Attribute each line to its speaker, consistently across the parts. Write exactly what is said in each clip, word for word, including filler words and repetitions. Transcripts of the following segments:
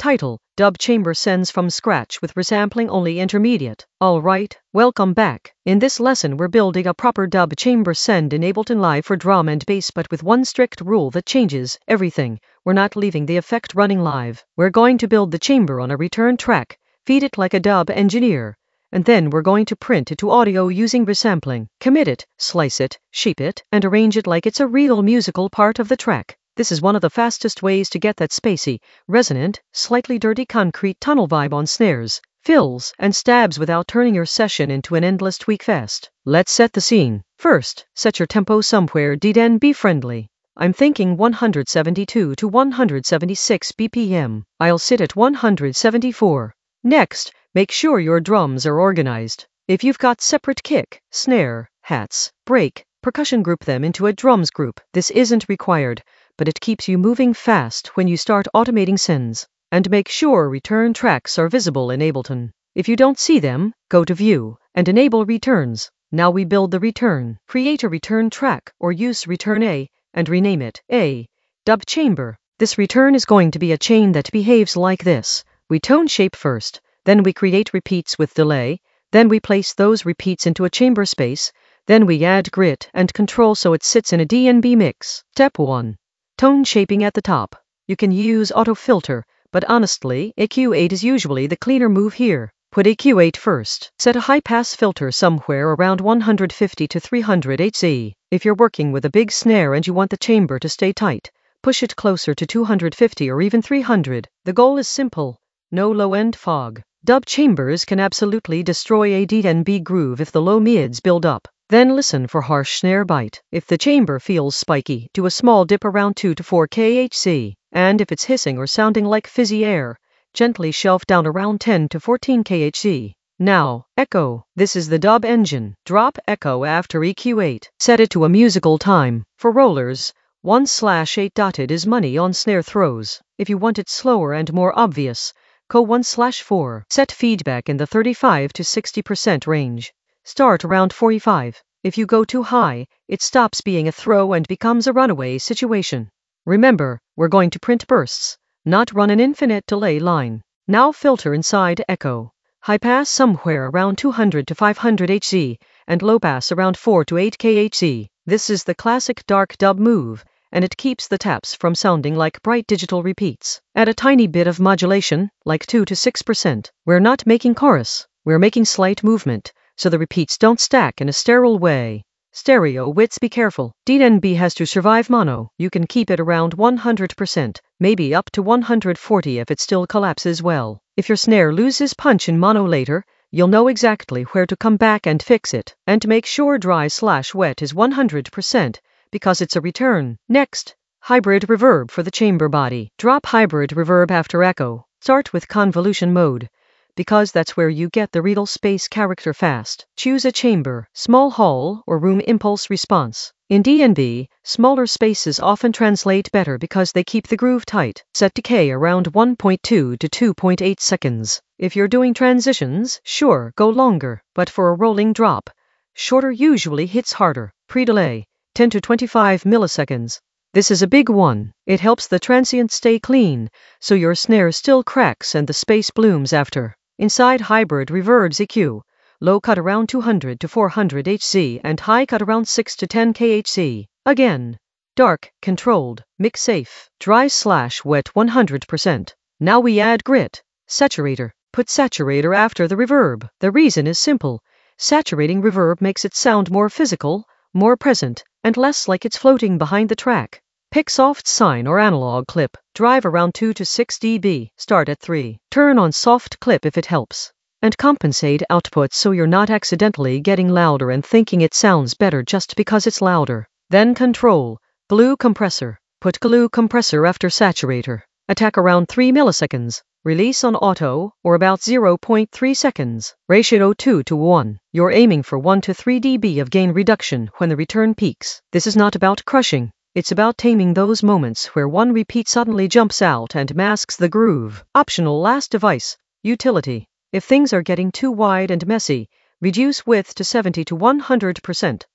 Speaker 1: Title: Dub Chamber Sends from Scratch with Resampling Only Intermediate. Alright, welcome back. In this lesson we're building a proper dub chamber send in Ableton Live for drum and bass, but with one strict rule that changes everything. We're not leaving the effect running live. We're going to build the chamber on a return track, feed it like a dub engineer, and then we're going to print it to audio using resampling. Commit it, slice it, shape it, and arrange it like it's a real musical part of the track. This is one of the fastest ways to get that spacey, resonant, slightly dirty concrete tunnel vibe on snares, fills, and stabs without turning your session into an endless tweak fest. Let's set the scene. First, set your tempo somewhere D N B friendly. I'm thinking one hundred seventy-two to one hundred seventy-six B P M. I'll sit at one hundred seventy-four. Next, make sure your drums are organized. If you've got separate kick, snare, hats, break, percussion, group them into a drums group. This isn't required, but it keeps you moving fast when you start automating sends. And make sure return tracks are visible in Ableton. If you don't see them, go to View and enable returns. Now we build the return. Create a return track or use return A and rename it A Dub Chamber. This return is going to be a chain that behaves like this. We tone shape first, then we create repeats with delay, then we place those repeats into a chamber space, then we add grit and control so it sits in a D N B mix. Step one. Tone shaping at the top. You can use auto filter, but honestly, A Q eight is usually the cleaner move here. Put A Q eight first. Set a high pass filter somewhere around one hundred fifty to three hundred hertz. If you're working with a big snare and you want the chamber to stay tight, push it closer to two hundred fifty or even three hundred. The goal is simple: no low-end fog. Dub chambers can absolutely destroy a D N B groove if the low mids build up. Then listen for harsh snare bite. If the chamber feels spiky, do a small dip around two to four kilohertz. And if it's hissing or sounding like fizzy air, gently shelf down around ten to fourteen kilohertz. Now, echo. This is the dub engine. Drop echo after E Q eight. Set it to a musical time. For rollers, one slash eight dotted is money on snare throws. If you want it slower and more obvious, go one slash four. Set feedback in the thirty-five to sixty percent range. Start around forty-five. If you go too high, it stops being a throw and becomes a runaway situation. Remember, we're going to print bursts, not run an infinite delay line. Now filter inside echo. High pass somewhere around two hundred to five hundred hertz, and low pass around four to eight kilohertz. This is the classic dark dub move, and it keeps the taps from sounding like bright digital repeats. Add a tiny bit of modulation, like two to six percent. We're not making chorus, we're making slight movement, so the repeats don't stack in a sterile way. Stereo widths, be careful. D N B has to survive mono. You can keep it around one hundred percent, maybe up to one hundred forty if it still collapses well. If your snare loses punch in mono later, you'll know exactly where to come back and fix it. And make sure dry slash wet is one hundred percent, because it's a return. Next, hybrid reverb for the chamber body. Drop hybrid reverb after echo. Start with convolution mode, because that's where you get the real space character fast. Choose a chamber, small hall, or room impulse response. In D N B, smaller spaces often translate better because they keep the groove tight. Set decay around one point two to two point eight seconds. If you're doing transitions, sure, go longer, but for a rolling drop, shorter usually hits harder. Pre-delay, ten to twenty-five milliseconds. This is a big one. It helps the transient stay clean, so your snare still cracks and the space blooms after. Inside hybrid reverb's E Q, low cut around two hundred to four hundred hertz and high cut around six to ten kilohertz. Again, dark, controlled, mix safe, dry slash wet one hundred percent. Now we add grit, saturator. Put saturator after the reverb. The reason is simple. Saturating reverb makes it sound more physical, more present, and less like it's floating behind the track. Pick soft sine or analog clip. Drive around two to six decibels. Start at three. Turn on soft clip if it helps. And compensate output so you're not accidentally getting louder and thinking it sounds better just because it's louder. Then control glue compressor. Put glue compressor after saturator. Attack around three milliseconds. Release on auto, or about zero point three seconds. Ratio two to one. You're aiming for one to three decibels of gain reduction when the return peaks. This is not about crushing. It's about taming those moments where one repeat suddenly jumps out and masks the groove. Optional last device. Utility. If things are getting too wide and messy, reduce width to seventy to one hundred percent.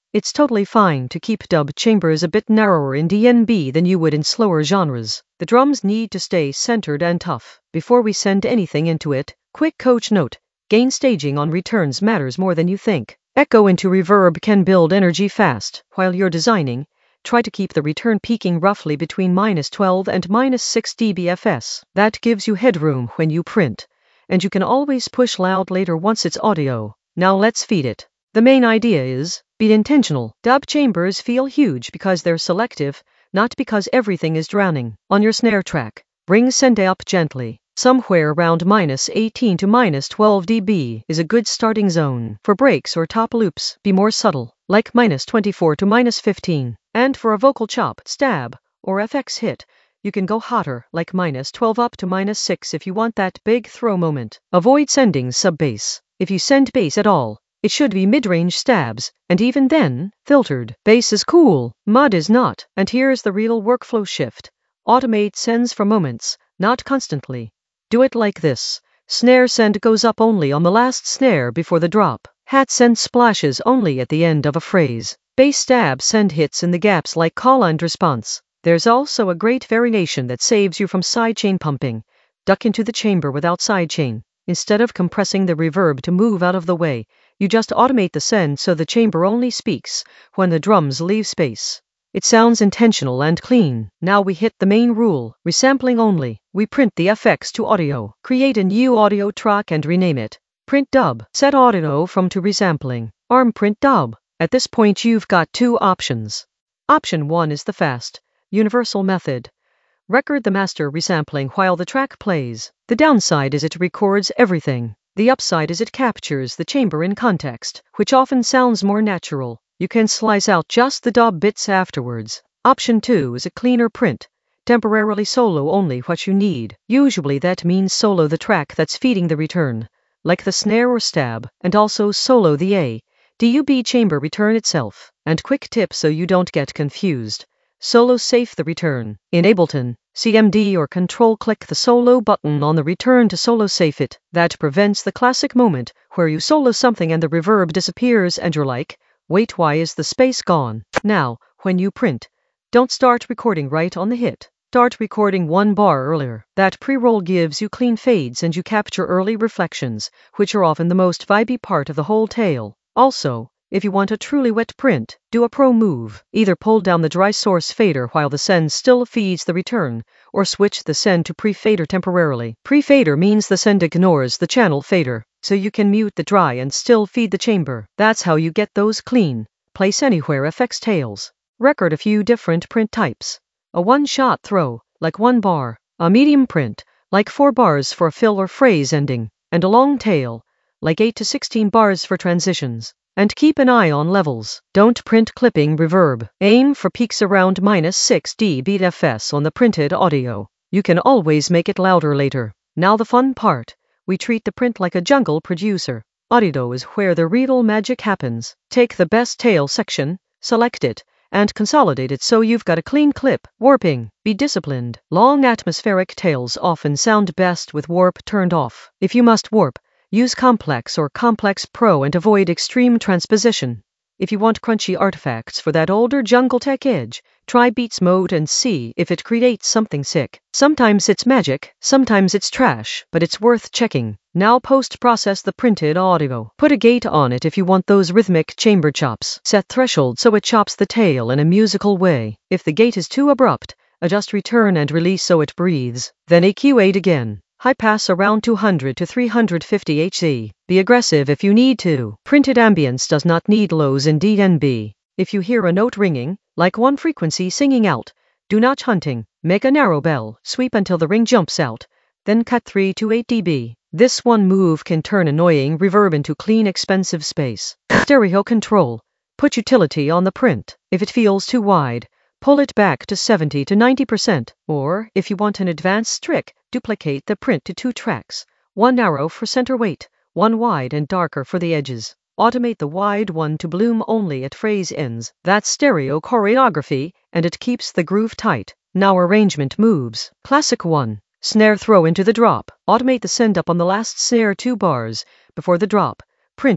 Speaker 1: It's totally fine to keep dub chambers a bit narrower in D N B than you would in slower genres. The drums need to stay centered and tough. Before we send anything into it, quick coach note, gain staging on returns matters more than you think. Echo into reverb can build energy fast. While you're designing, try to keep the return peaking roughly between minus twelve and minus six decibels. That gives you headroom when you print, and you can always push loud later once it's audio. Now let's feed it. The main idea is, be intentional. Dub chambers feel huge because they're selective, not because everything is drowning. On your snare track, bring send up gently. Somewhere around minus eighteen to minus twelve decibels is a good starting zone. For breaks or top loops, be more subtle, like minus twenty-four to minus fifteen. And for a vocal chop, stab, or F X hit, you can go hotter, like minus twelve up to minus six if you want that big throw moment. Avoid sending sub-bass. If you send bass at all, it should be mid-range stabs, and even then, filtered. Bass is cool, mud is not. And here's the real workflow shift. Automate sends for moments, not constantly. Do it like this. Snare send goes up only on the last snare before the drop. Hat send splashes only at the end of a phrase. Bass stab send hits in the gaps like call and response. There's also a great variation that saves you from sidechain pumping. Duck into the chamber without sidechain. Instead of compressing the reverb to move out of the way, you just automate the send so the chamber only speaks when the drums leave space. It sounds intentional and clean. Now we hit the main rule, resampling only. We print the F X to audio. Create a new audio track and rename it. Print dub. Set audio from to resampling. Arm print dub. At this point you've got two options. Option one is the fast, universal method. Record the master resampling while the track plays. The downside is it records everything. The upside is it captures the chamber in context, which often sounds more natural. You can slice out just the dub bits afterwards. Option two is a cleaner print. Temporarily solo only what you need. Usually that means solo the track that's feeding the return, like the snare or stab, and also solo the A, dub chamber return itself. And quick tip so you don't get confused. Solo safe the return. In Ableton, C M D or Control click the solo button on the return to solo safe it. That prevents the classic moment where you solo something and the reverb disappears and you're like, wait, why is the space gone? Now, when you print, don't start recording right on the hit. Start recording one bar earlier. That pre-roll gives you clean fades and you capture early reflections, which are often the most vibey part of the whole tale. Also, if you want a truly wet print, do a pro move. Either pull down the dry source fader while the send still feeds the return, or switch the send to pre-fader temporarily. Pre-fader means the send ignores the channel fader, so you can mute the dry and still feed the chamber. That's how you get those clean, place anywhere F X tails. Record a few different print types. A one-shot throw, like one bar. A medium print, like four bars for a fill or phrase ending. And a long tail, like eight to sixteen bars for transitions. And keep an eye on levels. Don't print clipping reverb. Aim for peaks around minus six decibels on the printed audio. You can always make it louder later. Now the fun part. We treat the print like a jungle producer. Audio is where the real magic happens. Take the best tail section, select it, and consolidate it so you've got a clean clip. Warping. Be disciplined. Long atmospheric tails often sound best with warp turned off. If you must warp, use Complex or Complex Pro and avoid extreme transposition. If you want crunchy artifacts for that older jungle tech edge, try Beats Mode and see if it creates something sick. Sometimes it's magic, sometimes it's trash, but it's worth checking. Now post-process the printed audio. Put a gate on it if you want those rhythmic chamber chops. Set threshold so it chops the tail in a musical way. If the gate is too abrupt, adjust return and release so it breathes. Then E Q eight again. High pass around two hundred to three hundred fifty hertz. Be aggressive if you need to. Printed ambience does not need lows in D N B. If you hear a note ringing, like one frequency singing out, do not hunting. Make a narrow bell, sweep until the ring jumps out, then cut three to eight decibels. This one move can turn annoying reverb into clean expensive space. Stereo control. Put utility on the print. If it feels too wide, pull it back to seventy to ninety percent. Or, if you want an advanced trick, duplicate the print to two tracks. One narrow for center weight, one wide and darker for the edges. Automate the wide one to bloom only at phrase ends. That's stereo choreography, and it keeps the groove tight. Now arrangement moves. Classic one. Snare throw into the drop. Automate the send up on the last snare two bars before the drop. Print it,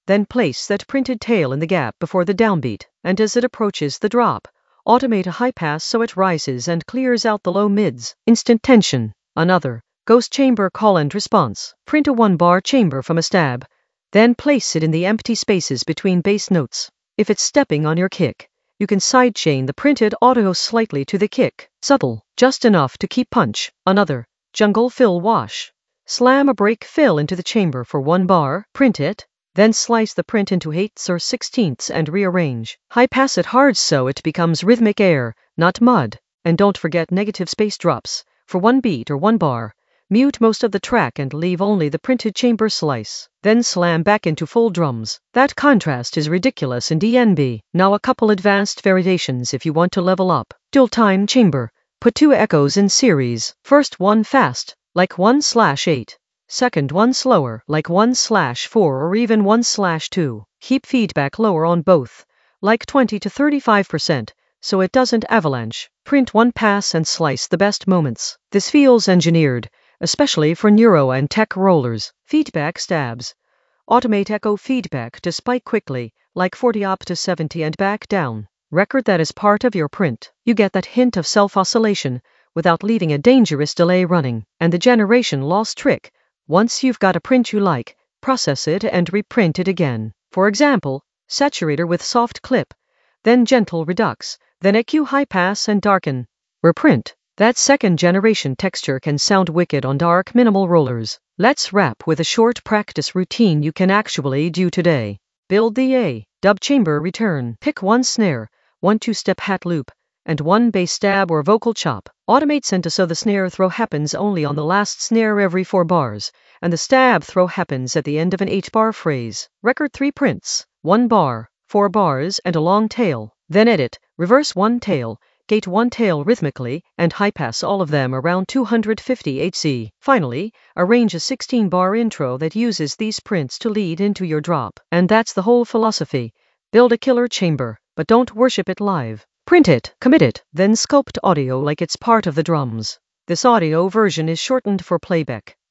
Speaker 1: Then place that printed tail in the gap before the downbeat, and as it approaches the drop, automate a high pass so it rises and clears out the low mids. Instant tension. Another. Ghost chamber call and response. Print a one-bar chamber from a stab. Then place it in the empty spaces between bass notes. If it's stepping on your kick, you can sidechain the printed audio slightly to the kick. Subtle, just enough to keep punch. Another. Jungle fill wash. Slam a break fill into the chamber for one bar, print it, then slice the print into eighths or sixteenths and rearrange. High pass it hard so it becomes rhythmic air, not mud. And don't forget negative space drops. For one beat or one bar, mute most of the track and leave only the printed chamber slice. Then slam back into full drums. That contrast is ridiculous in D N B. Now a couple advanced variations if you want to level up. Dual time chamber. Put two echoes in series. First one fast, like one slash eight. Second one slower, like one slash four or even one slash two. Keep feedback lower on both, like twenty to thirty-five percent, so it doesn't avalanche. Print one pass and slice the best moments. This feels engineered, especially for neuro and tech rollers. Feedback stabs. Automate echo feedback to spike quickly, like forty up to seventy and back down. Record that as part of your print. You get that hint of self-oscillation without leaving a dangerous delay running. And the generation loss trick. Once you've got a print you like, process it and reprint it again. For example, saturator with soft clip, then gentle redux, then E Q high pass and darken. Reprint. That second generation texture can sound wicked on dark minimal rollers. Let's wrap with a short practice routine you can actually do today. Build the A dub chamber return. Pick one snare, one two-step hat loop, and one bass stab or vocal chop. Automate center so the snare throw happens only on the last snare every four bars, and the stab throw happens at the end of an eight-bar phrase. Record three prints, one bar, four bars, and a long tail. Then edit, reverse one tail, gate one tail rhythmically, and high pass all of them around two hundred fifty hertz. Finally, arrange a sixteen-bar intro that uses these prints to lead into your drop. And that's the whole philosophy. Build a killer chamber, but don't worship it live. Print it, commit it, then sculpt audio like it's part of the drums. This audio version is shortened for playback.